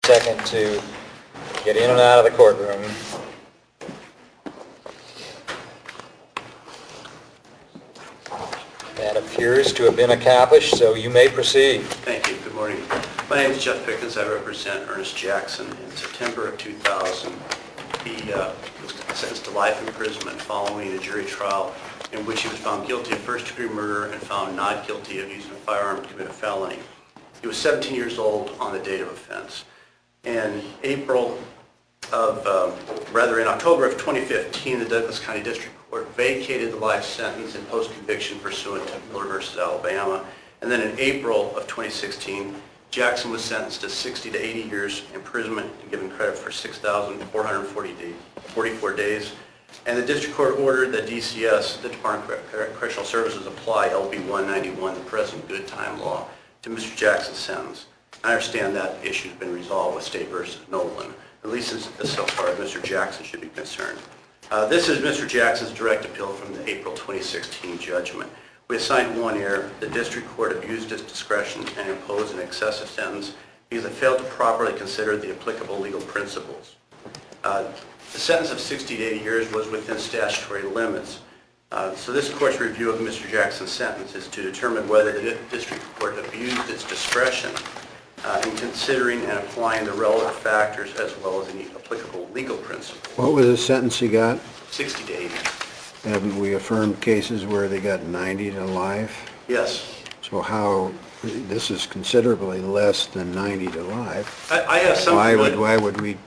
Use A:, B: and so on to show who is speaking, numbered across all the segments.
A: second to get in and out of the courtroom. That appears to have been accomplished, so you may proceed.
B: Thank you. Good morning. My name is Jeff Pickens. I represent Ernest Jackson. In September of 2000, he was sentenced to life imprisonment following a jury trial in which he was found guilty of first-degree murder and found not guilty of using a firearm to commit a felony. He was 17 years old on the date of offense. In October of 2015, the Douglas County District Court vacated the life sentence and post-conviction pursuant to Miller v. Alabama. And then in April of 2016, Jackson was sentenced to 60 to 80 years imprisonment and given credit for 6,444 days. And the District Court ordered that DCS, the Department of Correctional Services, apply LB 191, the present good time law, to Mr. Jackson's sentence. I understand that issue has been resolved with State v. Nolan, at least so far as Mr. Jackson should be concerned. This is Mr. Jackson's direct appeal from the April 2016 judgment. We assigned one error. The District Court abused its discretion and imposed an excessive sentence because it failed to properly consider the applicable legal principles. The sentence of 60 to 80 years was within statutory limits. So this Court's review of Mr. Jackson's sentence is to determine whether the District Court abused its discretion in considering and applying the relevant factors as well as any applicable legal principles.
C: What was the sentence he got?
B: 60 to 80.
C: Haven't we affirmed cases where they got 90 to life?
B: Yes.
C: So how, this is considerably less than 90 to life.
B: I have some...
C: Why would we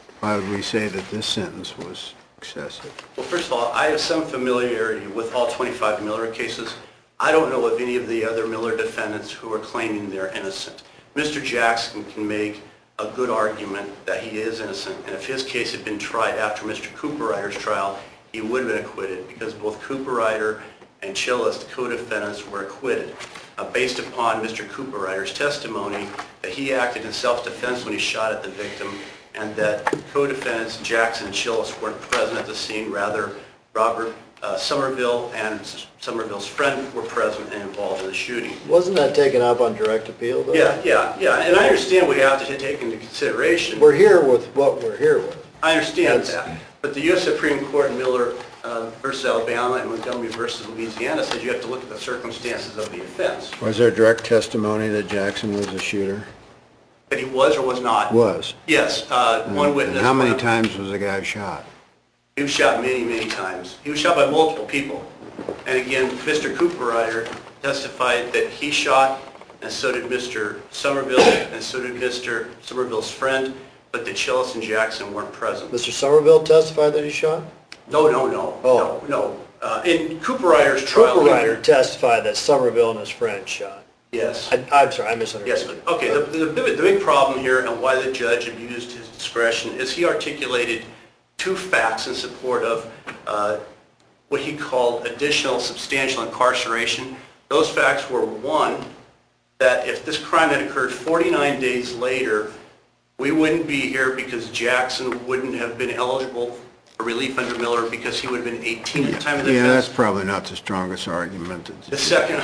C: say that this sentence was excessive?
B: Well, first of all, I have some familiarity with all 25 Miller cases. I don't know of any of the other Miller defendants who are claiming they're innocent. Mr. Jackson can make a good argument that he is innocent, and if his case had been tried after Mr. Cooperrider's trial, he would have been acquitted because both Cooperrider and Chillis, the co-defendants, were acquitted based upon Mr. Cooperrider's testimony that he acted in self-defense when he shot at the victim, and that co-defendants Jackson and Chillis weren't present at the scene. Rather, Robert Somerville and Somerville's friend were present and involved in the shooting.
D: Wasn't that taken up on direct appeal, though?
B: Yeah. And I understand we have to take into consideration.
D: We're here with what we're here with.
B: I understand that. But the U.S. Supreme Court in Miller v. Alabama and Montgomery v. Louisiana said you have to look at the circumstances of the offense.
C: Was there direct testimony that Jackson was a shooter?
B: That he was or was not?
C: Was.
B: Yes. One witness.
C: How many times was the guy shot?
B: He was shot many, many times. He was shot by multiple people. And again, Mr. Cooperrider testified that he shot, and so did Mr. Somerville, and so did Mr. Somerville's friend, but that Chillis and Jackson weren't present.
D: Mr. Somerville testified that he shot?
B: No.
D: Oh.
B: No. In Cooperrider's trial...
D: Cooperrider testified that Somerville and his friend shot.
B: Yes.
D: I'm sorry, I misunderstood.
B: Yes, but okay, the big problem here and why the judge abused his discretion is he articulated two facts in support of what he called additional substantial incarceration. Those facts were, one, that if this crime had occurred 49 days later, we wouldn't be here because Jackson wouldn't have been eligible for relief under Miller because he would have been 18 at the time of the offense.
C: Yeah, that's probably not the strongest argument.
B: The second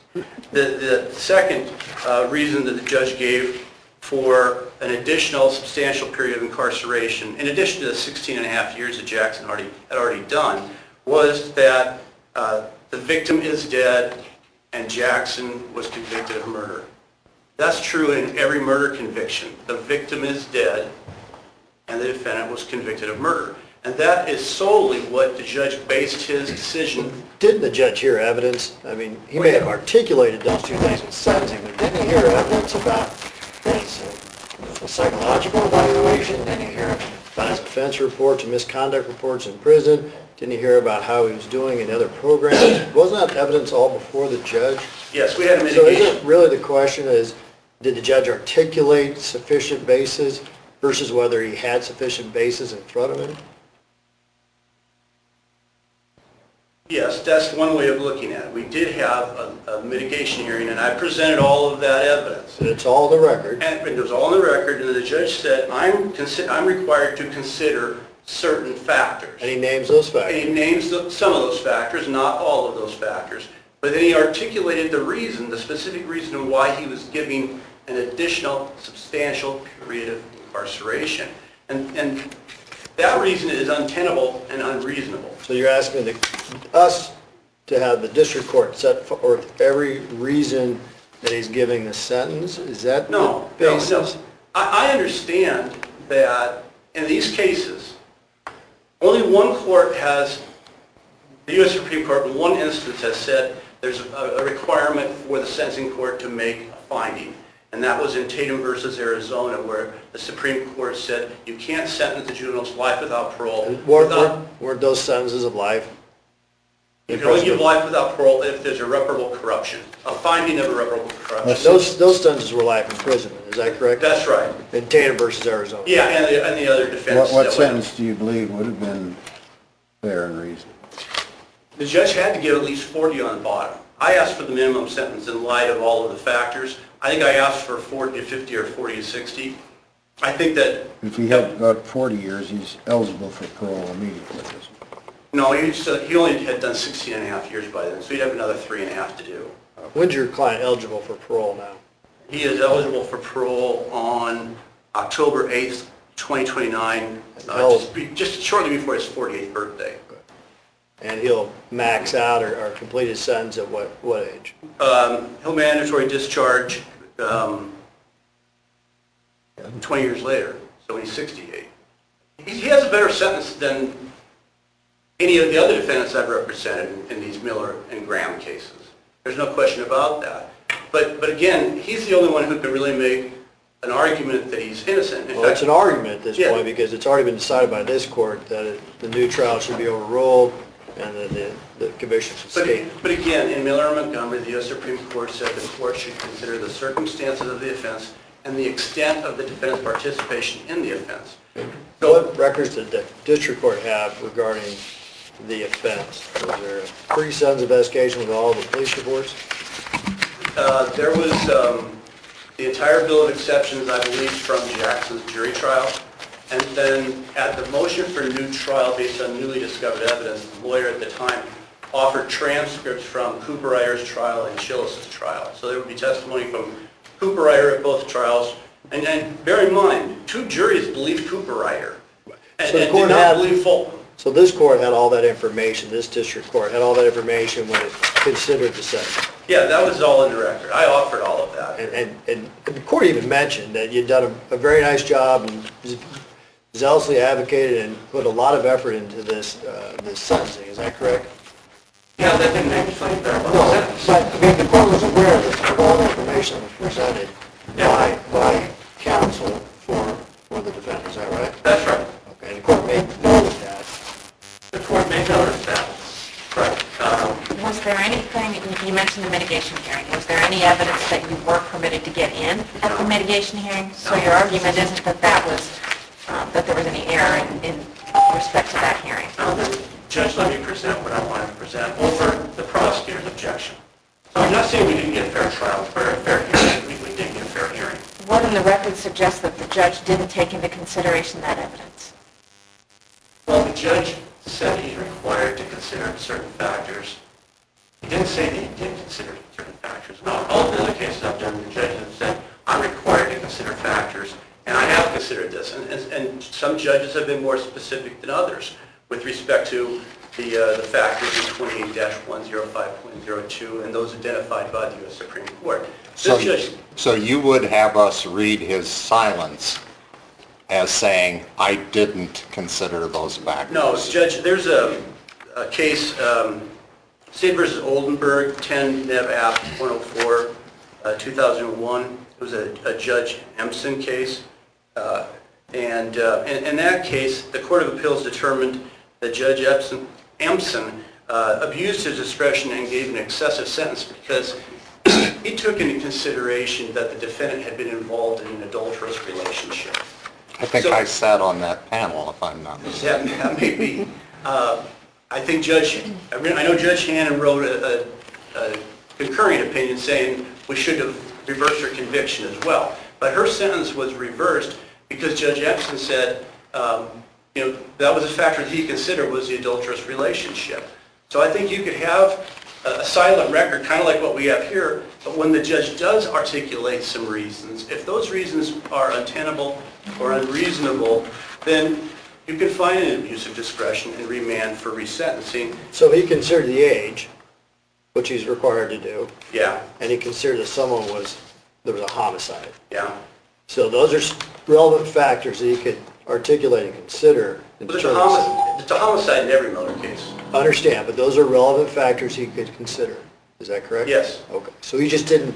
B: reason that the judge gave for an additional substantial period of incarceration, in addition to the 16 and a half years that Jackson had already done, was that the victim is dead and Jackson was convicted of murder. That's true in every murder conviction. The victim is dead and the defendant was convicted of murder. And that is solely what the judge based his decision.
D: Didn't the judge hear evidence? I mean, he may have articulated those two things in sentencing, but didn't he hear evidence about his psychological evaluation? Didn't he hear about his offense reports and misconduct reports in prison? Didn't he hear about how he was doing in other programs? Wasn't that evidence all before the judge?
B: Yes, we had a mitigation.
D: So isn't really the question is, did the judge articulate sufficient basis versus whether he had sufficient basis in front of him?
B: Yes, that's one way of looking at it. We did have a mitigation hearing, and I presented all of that evidence.
D: And it's all in the record.
B: And it was all in the record, and the judge said, I'm required to consider certain factors.
D: And he names those factors.
B: And he names some of those factors, not all of those factors. But then he articulated the reason, the specific reason why he was giving an additional substantial period of incarceration. incarceration. And that reason is untenable and unreasonable.
D: So you're asking us to have the district court set forth every reason that he's giving the sentence? Is that
B: No,
D: the basis?
B: no. I understand that in these cases, only one court has, the U.S. Supreme Court in one instance has said there's a requirement for the sentencing court to make a finding. And that was in Tatum versus Arizona, where the Supreme Court said you can't sentence a juvenile to life without parole.
D: Weren't those sentences of life?
B: You can only give life without parole if there's irreparable corruption, a finding of irreparable corruption.
D: Those sentences were life imprisonment, is that correct?
B: That's right.
D: In Tatum versus Arizona?
B: Yeah, and the other defense.
C: What sentence do you believe would have been fair and reasonable?
B: The judge had to give at least 40 on the bottom. I asked for the minimum sentence in light of all of the factors. I think I asked for 40 to 50 or 40 to 60. I think that...
C: If he had got 40 years, he's eligible for parole immediately, isn't he?
B: No, he only had done 16 and a half years by then, so he'd have another 3.5 to do.
D: When's your client eligible for parole now?
B: He is eligible for parole on October 8th, 2029, just shortly before his 48th birthday.
D: And he'll max out or complete his sentence at what age?
B: He'll mandatory discharge 20 years later, so when he's 68. He has a better sentence than any of the other defendants I've represented in these Miller and Graham cases. There's no question about that. But again, he's the only one who can really make an argument that he's innocent.
D: Well, it's an argument at this point because it's already been decided by this court that the new trial should be overruled and that the conviction should stay.
B: But again, in Miller and Montgomery, the U.S. Supreme Court said the court should consider the circumstances of the offense and the extent of the defendant's participation in the offense.
D: So what records did the district court have regarding the offense? Was there a pre-sentence investigation with all the police reports?
B: There was the entire bill of exceptions, I believe, from Jackson's jury trial. And then at the motion for a new trial based on newly discovered evidence, the lawyer at the time offered transcripts from Cooper Eyer's trial and Chillis' trial. So there would be testimony from Cooper Eyer at both trials. And bear in mind, two juries believed Cooper Eyer and did not believe Fulton.
D: So this court had all that information, this district court had all that information when it considered the sentence?
B: Yeah, that was all in the record. I offered all of that.
D: And the court even mentioned that you'd done a very nice job and zealously advocated and put a lot of effort into this sentencing. Is that correct?
B: Yeah, that didn't make me feel better about
D: No, but I mean, the court was aware of all the information that was presented by counsel for the defendant. Is that right?
B: That's right.
D: Okay, and the court made note of that.
B: The court made note of that. Correct.
E: Was there anything, you mentioned the mitigation hearing, was there any evidence that you were permitted to get in at the mitigation hearing? So your argument isn't that that there was any error in respect to that hearing?
B: Judge, let me present what I wanted to present over the prosecutor's objection. So I'm not saying we didn't get a fair trial, fair hearing. We did get a fair hearing.
E: What in the record suggests that the judge didn't take into consideration that evidence?
B: Well, the judge said he's required to consider certain factors. He didn't say that he didn't consider certain factors. No, all the other cases I've done, the judge has said, I'm required to consider factors, and I have considered this. And some judges have been more specific than others with respect to the factors in 28-105.02 and those identified by the U.S. Supreme Court.
F: So you would have us read his silence as saying, I didn't consider those factors?
B: No, Judge, there's a case, State v. Oldenburg, 10 Nev App 104, 2001. It was a Judge Empson case. And in that case, the Court of Appeals determined that Judge Empson abused his discretion and gave an excessive sentence because he took into consideration that the defendant had been involved in an adulterous relationship.
F: I think I sat on that panel, if I'm not mistaken.
B: Yeah, that may be. I think I know Judge Hannon wrote a concurring opinion saying we should have reversed her conviction as well. But her sentence was reversed because Judge Empson said, that was a factor that he considered was the adulterous relationship. So I think you could have a silent record, kind of like what we have here, but when the judge does articulate some reasons, if those reasons are untenable or unreasonable, then you can find an abuse of discretion and remand for resentencing.
D: So he considered the age, which he's required to do,
B: Yeah,
D: and he considered that there was a homicide.
B: yeah.
D: So those are relevant factors that he could articulate and consider. And
B: But
D: determine.
B: it's a homicide in every Miller case.
D: Understand, but those are relevant factors he could consider. Is that correct?
B: Yes.
D: Okay, so he just didn't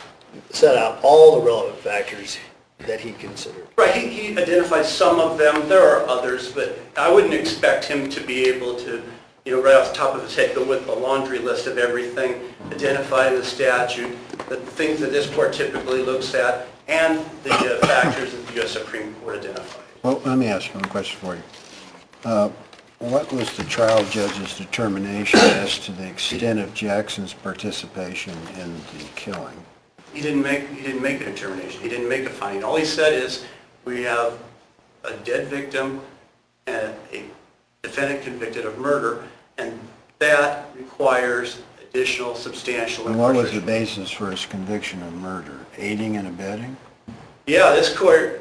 D: set out all the relevant factors that he considered.
B: Right, he identified some of them, there are others, but I wouldn't expect him to be able to, right off the top of his head, go with a laundry list of everything, identify the statute, the things that this court typically looks at, and the factors that the U.S. Supreme Court identified.
C: Well, let me ask you one question for you. What was the trial judge's determination as to the extent of Jackson's participation in the killing?
B: He didn't make a determination, he didn't make a finding. All he said is, we have a dead victim and a defendant convicted of murder, and that requires additional substantial
C: And what was the
B: incarceration.
C: basis for his conviction of murder? Aiding and abetting?
B: Yeah, this court,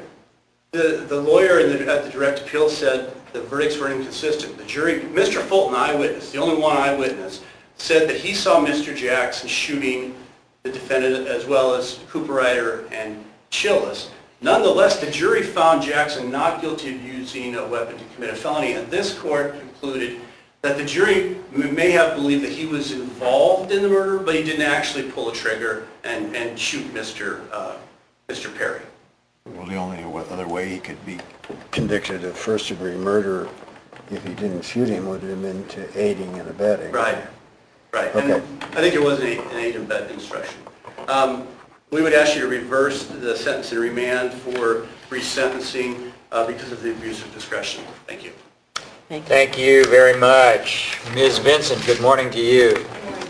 B: the lawyer at the direct appeal said the verdicts were inconsistent. The jury, Mr. Fulton, eyewitness, the only one eyewitness, said that he saw Mr. Jackson shooting the defendant as well as Cooper Ryder and Chillis. Nonetheless, the jury found Jackson not guilty of using a weapon to commit a felony, and this court concluded that the jury may have believed that he was involved in the murder, but he didn't actually pull a trigger and shoot Mr. Perry.
C: Well, the only other way he could be convicted of first-degree murder if he didn't shoot him would have been to aiding and abetting.
B: Right.
C: Okay.
B: And I think it was an aid and abet instruction. We would ask you to reverse the sentence and remand for resentencing because of the abuse of discretion. Thank you.
A: Thank you very much. Ms. Vincent, good morning to you.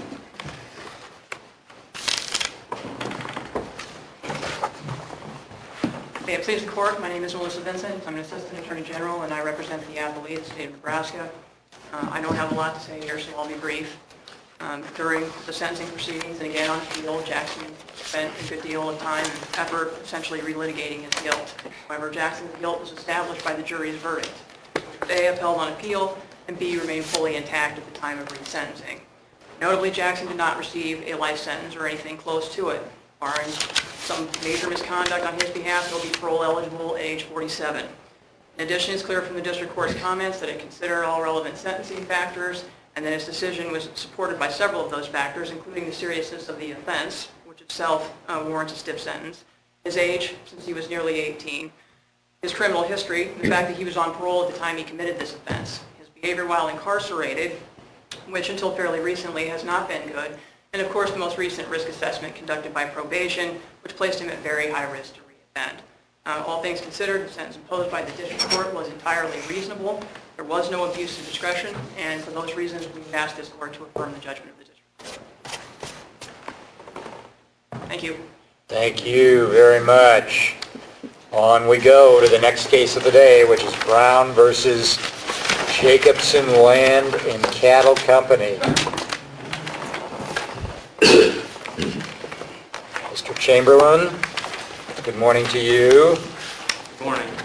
G: May it please the court, my name is Melissa Vincent. I'm an assistant attorney general and I represent the appellate of the state of Nebraska. I don't have a lot to say here, so I'll be brief. During the sentencing proceedings and again on appeal, Jackson spent a good deal of time and effort essentially relitigating his guilt. However, Jackson's guilt was established by the jury's verdict, which A, upheld on appeal, and B, remained fully intact at the time of resentencing. Notably, Jackson did not receive a life sentence or anything close to it. Barring some major misconduct on his behalf, he'll be parole eligible at age 47. In addition, it's clear from the district court's comments that it considered all relevant sentencing factors and that its decision was supported by several of those factors, including the seriousness of the offense, which itself warrants a stiff sentence, his age, since he was nearly 18, his criminal history, and the fact that he was on parole at the time he committed this offense, his behavior while incarcerated, which until fairly recently has not been good, and of course the most recent risk assessment conducted by probation, which placed him at very high risk to reoffend. All things considered, the sentence imposed by the district court was entirely reasonable. There was no abuse of discretion, and for those reasons, we would ask this court to affirm the judgment of the district court. Thank you.
A: Thank you very much. On we go to the next case of the day, which is Brown versus Jacobson Land and Cattle Company. Mr. Chamberlain, good morning to you.